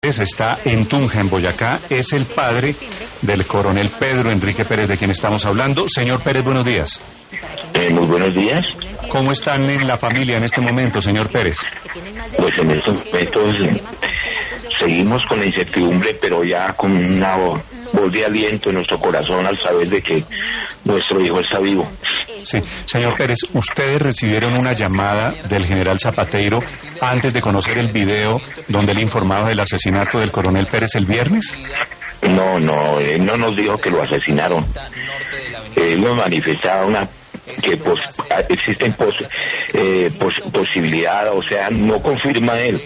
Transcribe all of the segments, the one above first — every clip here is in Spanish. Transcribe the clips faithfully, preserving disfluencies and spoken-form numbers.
Está en Tunja, en Boyacá, es el padre del coronel Pedro Enrique Pérez, de quien estamos hablando. Señor Pérez, buenos días. Eh, muy buenos días. ¿Cómo están en la familia en este momento, señor Pérez? Pues en estos momentos seguimos con la incertidumbre, pero ya con una voz de aliento en nuestro corazón al saber de que nuestro hijo está vivo. Sí, señor Pérez, ¿ustedes recibieron una llamada del general Zapateiro antes de conocer el video donde él informaba del asesinato del coronel Pérez el viernes? No, no, él no nos dijo que lo asesinaron. Él nos manifestaba una que pos, existen pos, eh, pos, posibilidad, o sea, no confirma él.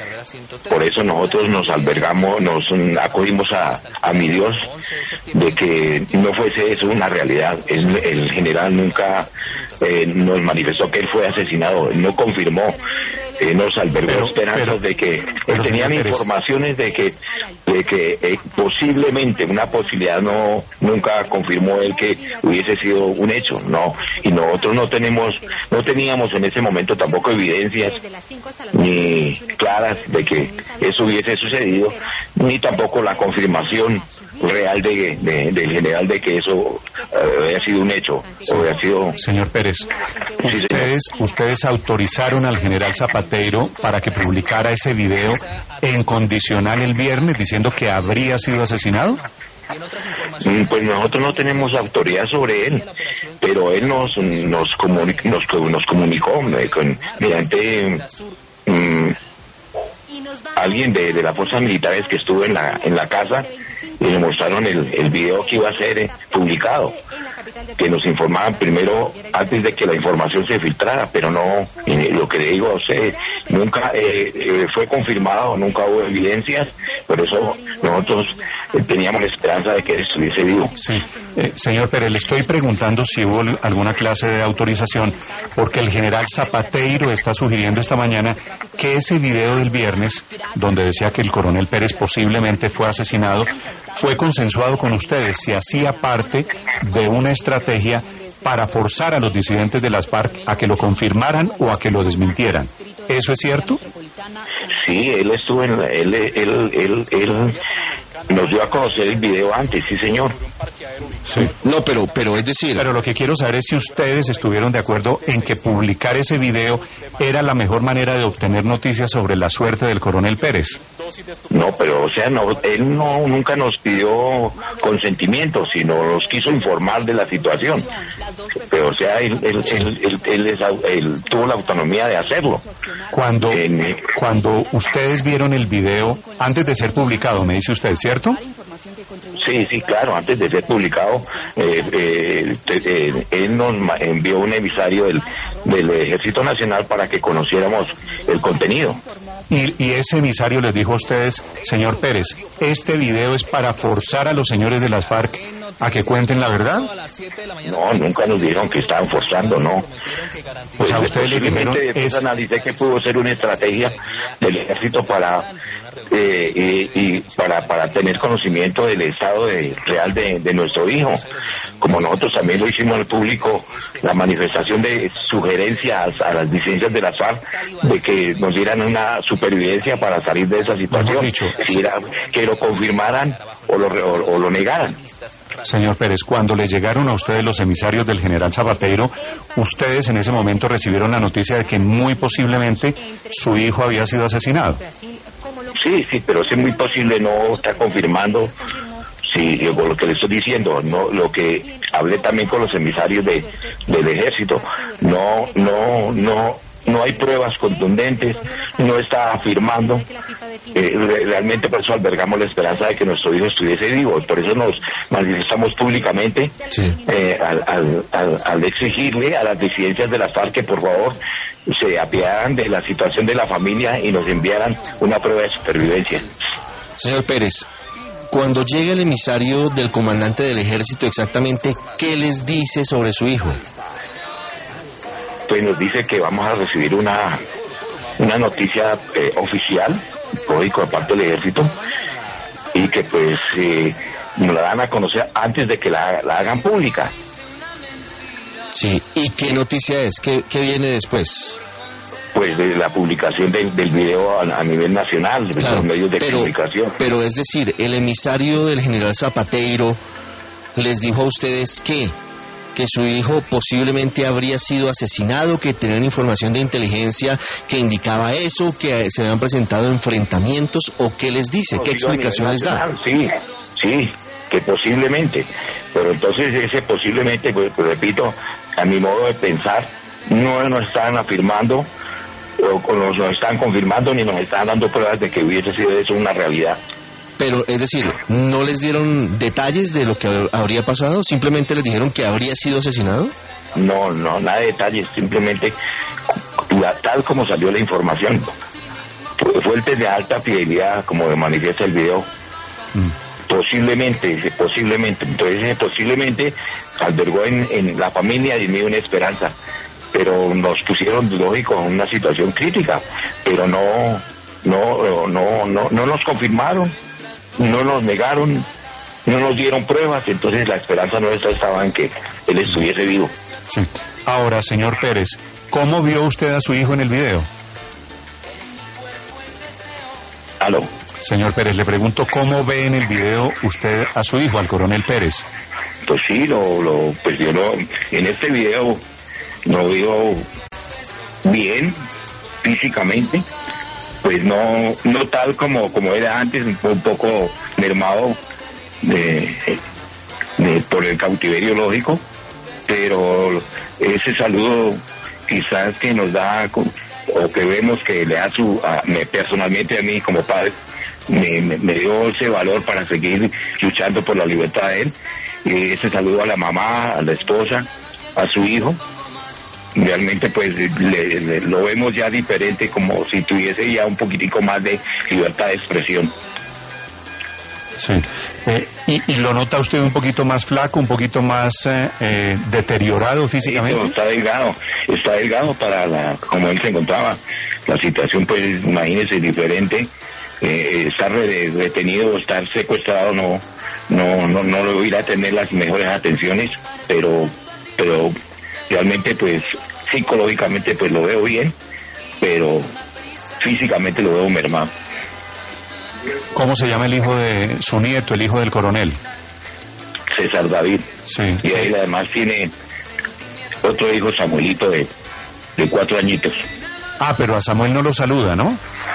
Por eso nosotros nos albergamos, nos acogimos a, a mi Dios de que no fuese eso una realidad. El, el general nunca eh, nos manifestó que él fue asesinado, él no confirmó. Eh, nos albergó pero, esperanzas pero, de que eh, tenían informaciones de que de que eh, posiblemente una posibilidad, no nunca confirmó él que hubiese sido un hecho, no, y nosotros no tenemos no teníamos en ese momento tampoco evidencias ni claras de que eso hubiese sucedido, ni tampoco la confirmación real de, de del general de que eso uh, había sido un hecho, sí. o había sido... Señor Pérez, sí, ustedes señor. ustedes autorizaron al general Zapateiro para que publicara ese video en condicional el viernes diciendo que habría sido asesinado. Pues nosotros no tenemos autoridad sobre él, pero él nos nos comunicó, nos, nos comunicó con, mediante um, alguien de, de las fuerzas militares que estuvo en la en la casa y le mostraron el, el video que iba a ser eh, publicado, que nos informaban primero antes de que la información se filtrara, pero no, eh, lo que le digo a usted, nunca eh, eh, fue confirmado, nunca hubo evidencias, por eso nosotros eh, teníamos la esperanza de que él estuviese vivo. Sí, eh, señor Pérez, le estoy preguntando si hubo alguna clase de autorización, porque el general Zapateiro está sugiriendo esta mañana que ese video del viernes, donde decía que el coronel Pérez posiblemente fue asesinado, fue consensuado con ustedes, si hacía parte de una estrategia para forzar a los disidentes de las FARC a que lo confirmaran o a que lo desmintieran. ¿Eso es cierto? Sí, él estuvo en... Él, él, él, él, él nos dio a conocer el video antes, sí, señor. Sí. No, pero, pero es decir... Pero lo que quiero saber es si ustedes estuvieron de acuerdo en que publicar ese video era la mejor manera de obtener noticias sobre la suerte del coronel Pérez. No, pero, o sea, no, él no nunca nos pidió consentimiento, sino nos quiso informar de la situación. Pero, o sea, él, él, él, él, él, es, él tuvo la autonomía de hacerlo. Cuando, en, cuando ustedes vieron el video, antes de ser publicado, me dice usted, ¿cierto? Sí, sí, claro, antes de ser publicado, eh, eh, eh, él nos envió un emisario del, del Ejército Nacional para que conociéramos el contenido. Y, y ese emisario les dijo a ustedes, señor Pérez, este video es para forzar a los señores de las FARC a que cuenten la verdad. No, nunca nos dijeron que estaban forzando, no. Pues a ustedes les dijeron... Después es... analicé que pudo ser una estrategia del Ejército para... Eh, y, y para para tener conocimiento del estado de, real de, de nuestro hijo, como nosotros también lo hicimos al público, la manifestación de sugerencias a las disidencias de las FARC de que nos dieran una supervivencia para salir de esa situación, dicho, si era, que lo confirmaran o lo, o, o lo negaran. Señor Pérez, cuando le llegaron a ustedes los emisarios del general Zapateiro, ustedes en ese momento recibieron la noticia de que muy posiblemente su hijo había sido asesinado. Sí, sí, pero es muy posible, no está confirmando sí, lo que le estoy diciendo, no, lo que hablé también con los emisarios de del ejército, no, no, no, no hay pruebas contundentes, no está afirmando, eh, realmente por eso albergamos la esperanza de que nuestro hijo estuviese vivo, por eso nos manifestamos públicamente sí. eh, al, al, al, al exigirle a las disidencias de la FARC que por favor se apiadaran de la situación de la familia y nos enviaran una prueba de supervivencia. Señor Pérez, cuando llega el emisario del comandante del ejército, exactamente, ¿qué les dice sobre su hijo? Pues nos dice que vamos a recibir una una noticia eh, oficial, código de parte del ejército, y que pues eh, nos la dan a conocer antes de que la, la hagan pública. Sí, ¿y qué noticia es? ¿Qué, qué viene después? pues de la publicación del, del video a, a nivel nacional, de Claro, los medios de pero, comunicación. pero es decir, el emisario del general Zapateiro les dijo a ustedes que que su hijo posiblemente habría sido asesinado, que tenían información de inteligencia que indicaba eso, que se habían presentado enfrentamientos, o qué les dice, qué explicación les da. Sí, sí, que posiblemente, pero entonces ese posiblemente, pues, pues, repito, a mi modo de pensar, no nos están afirmando o, o nos, nos están confirmando ni nos están dando pruebas de que hubiese sido eso una realidad. Pero, es decir, ¿no les dieron detalles de lo que habría pasado? ¿Simplemente les dijeron que habría sido asesinado? No, no, nada de detalles, simplemente la, tal como salió la información. Fuentes de alta fidelidad, como manifiesta el video. Mm. Posiblemente, posiblemente, entonces posiblemente albergó en, en la familia de mí una esperanza, pero nos pusieron, lógico, en una situación crítica, pero no, no, no, no, no nos confirmaron. No nos negaron, no nos dieron pruebas, entonces la esperanza nuestra estaba en que él estuviese vivo. Sí. Ahora, señor Pérez, ¿cómo vio usted a su hijo en el video? Aló. Señor Pérez, le pregunto, ¿cómo ve en el video usted a su hijo, al coronel Pérez? Pues sí, lo, lo, pues yo lo, en este video lo veo bien, físicamente. Pues no no tal como como era antes, un poco mermado de, de por el cautiverio lógico, pero ese saludo quizás que nos da o que vemos que le da su a, me, personalmente a mí como padre me, me, me dio ese valor para seguir luchando por la libertad de él, y ese saludo a la mamá, a la esposa, a su hijo. Realmente pues le, le, lo vemos ya diferente, como si tuviese ya un poquitico más de libertad de expresión. Sí. Eh, y, ¿Y lo nota usted un poquito más flaco, un poquito más eh, eh, deteriorado físicamente? Sí, está delgado, está delgado para la, como él se encontraba. La situación pues imagínese diferente. Eh, estar retenido, estar secuestrado no no no no lo irá a tener las mejores atenciones, pero pero realmente pues psicológicamente pues lo veo bien, pero físicamente lo veo mermado. ¿Cómo se llama el hijo de su nieto, el hijo del coronel? César David. Sí. Y ahí además tiene otro hijo, Samuelito, de, de cuatro añitos. Ah, pero a Samuel no lo saluda, ¿no?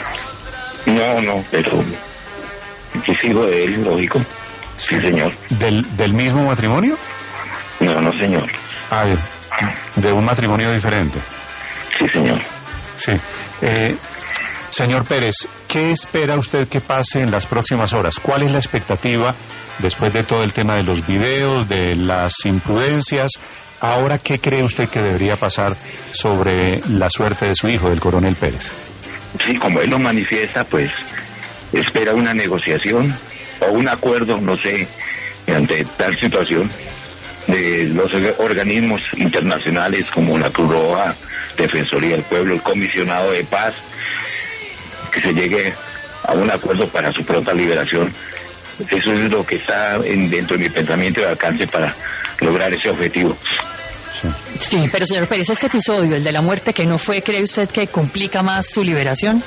No, no, pero es hijo de él, lógico. Sí, señor. ¿Del, del mismo matrimonio? No, no, señor. Ah, de, de un matrimonio diferente. Sí, señor. Sí. Eh, señor Pérez, ¿qué espera usted que pase en las próximas horas? ¿Cuál es la expectativa después de todo el tema de los videos, de las imprudencias? Ahora, ¿qué cree usted que debería pasar sobre la suerte de su hijo, del coronel Pérez? Sí, como él lo manifiesta, pues espera una negociación o un acuerdo, no sé, ante tal situación, de los organismos internacionales como la Cruz Roja, Defensoría del Pueblo, el Comisionado de Paz, que se llegue a un acuerdo para su pronta liberación. Eso es lo que está en, dentro de mi pensamiento de alcance para lograr ese objetivo. Sí, pero señor Pérez, este episodio, el de la muerte que no fue, ¿cree usted que complica más su liberación?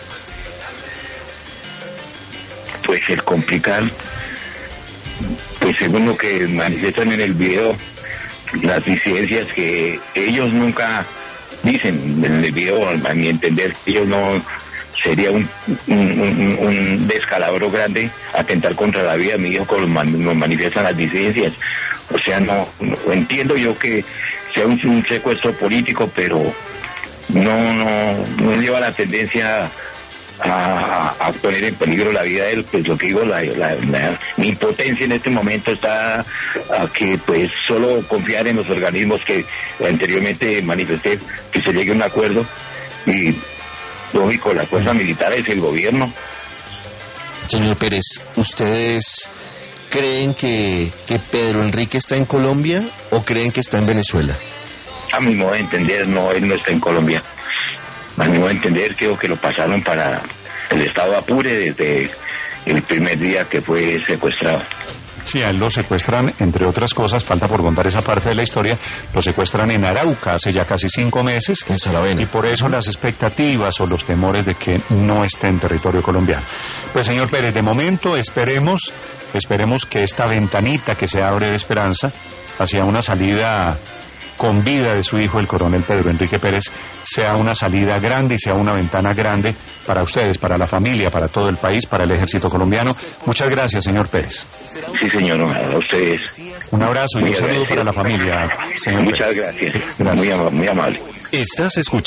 Pues el complicar, pues según lo que manifiestan en el video, las disidencias que ellos nunca dicen en el video, a mi entender, ellos no, sería un, un, un, un descalabro grande atentar contra la vida de mi hijo, como lo manifiestan las disidencias. O sea, no, no entiendo yo que sea un, un secuestro político, pero no, no, no lleva la tendencia a, a poner en peligro la vida de él. Pues lo que digo, la, la, la, mi impotencia en este momento está a que pues solo confiar en los organismos que anteriormente manifesté, que se llegue a un acuerdo, y lógico, la fuerza militar es el gobierno. Señor Pérez, ¿ustedes creen que, que Pedro Enrique está en Colombia o creen que está en Venezuela? A mi modo de entender, no, él no está en Colombia. A mi modo de entender, creo que lo pasaron para el estado de Apure desde el primer día que fue secuestrado. Sí, a él lo secuestran, entre otras cosas, falta por contar esa parte de la historia, lo secuestran en Arauca hace ya casi cinco meses. En Salavena. Y por eso las expectativas o los temores de que no esté en territorio colombiano. Pues señor Pérez, de momento esperemos, esperemos que esta ventanita que se abre de esperanza hacia una salida con vida de su hijo, el coronel Pedro Enrique Pérez, sea una salida grande y sea una ventana grande para ustedes, para la familia, para todo el país, para el ejército colombiano. Muchas gracias, señor Pérez. Sí, señor, a ustedes. Un abrazo y un saludo para la familia, señor Muchas Pérez. gracias. Gracias. Muy, ama- muy amable. Estás escuchando.